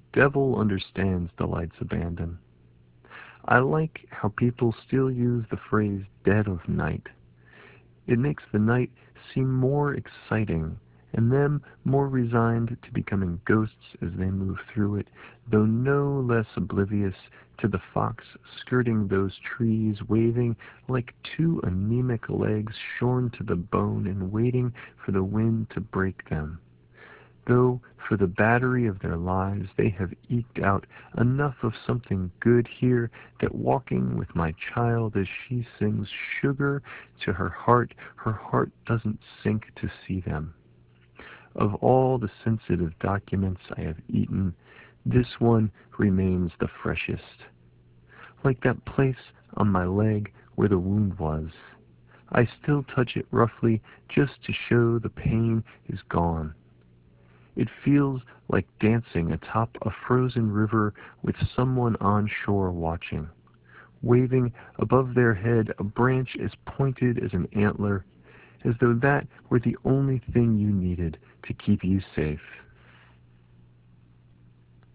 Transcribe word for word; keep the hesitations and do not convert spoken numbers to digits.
devil understands the light's abandon. I like how people still use the phrase dead of night. It makes the night seem more exciting, and them more resigned to becoming ghosts as they move through it, though no less oblivious to the fox skirting those trees, waving like two anemic legs shorn to the bone and waiting for the wind to break them. Though for the battery of their lives they have eked out enough of something good here that walking with my child as she sings sugar to her heart, her heart doesn't sink to see them. Of all the sensitive documents I have eaten, this one remains the freshest. Like that place on my leg where the wound was. I still touch it roughly just to show the pain is gone. It feels like dancing atop a frozen river with someone on shore watching, waving above their head a branch as pointed as an antler, as though that were the only thing you needed to keep you safe.